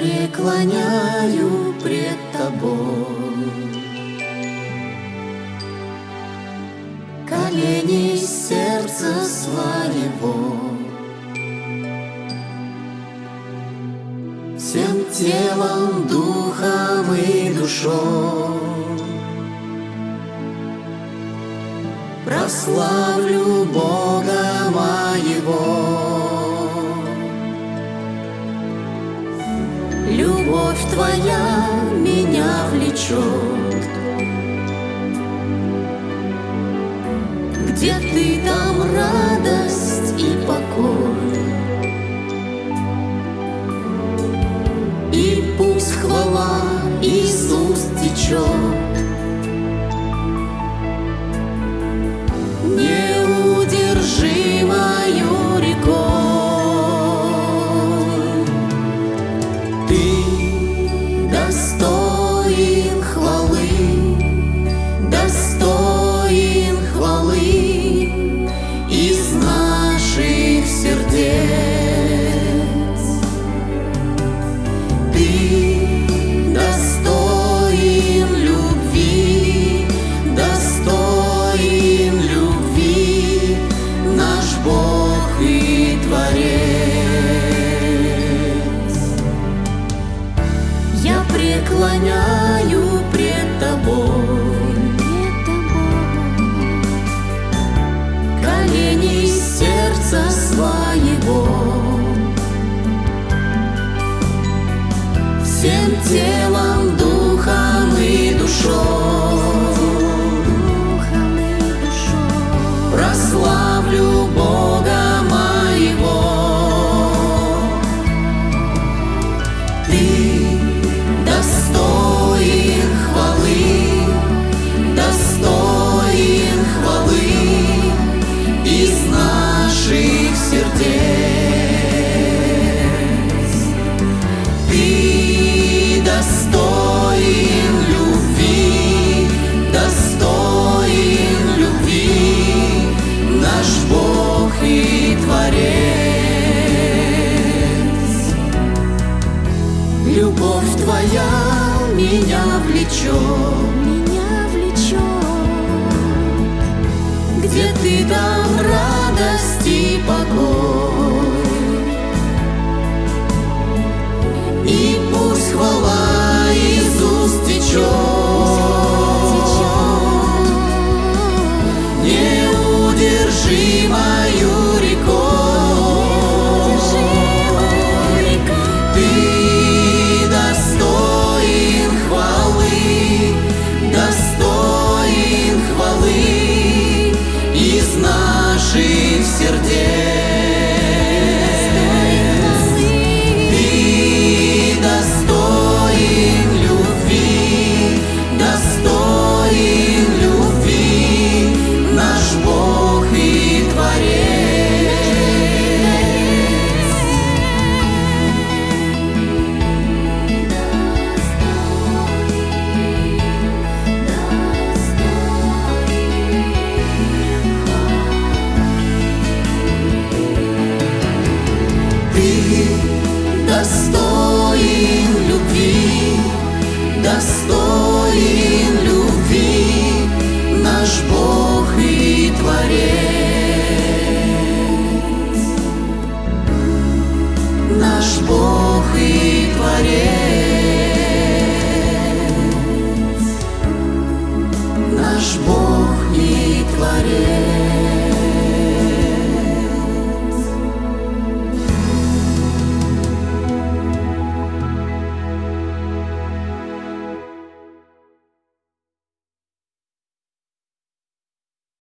преклоняю пред Тобой колени сердца своего, всем телом, духом и душой. Прославлю Бога моего. Любовь Твоя меня влечет, где Ты, там радость и покой. И пусть хвала из уст течет неудержимою рекой. Ты достоин хвалы, достоин хвалы из наших сердец. Ты достоин любви, достоин любви, наш Бог и Творец. Я преклоняю пред Тобой колени сердца своего, всем телом, духом и душой. Прославлю Бога моего. Ты достоин хвалы, достоин хвалы из наших сердец. Ты достоин любви, достоин любви, наш Бог и Творец. Любовь Твоя меня влечет, где Ты, там радость и покой. И пусть хвала из уст течет неудержимою рекой. Ты достоин хвалы, достоин хвалы из наших сердец. Ты достоин любви, достоин любви, наш Бог и Творец. Ты достоин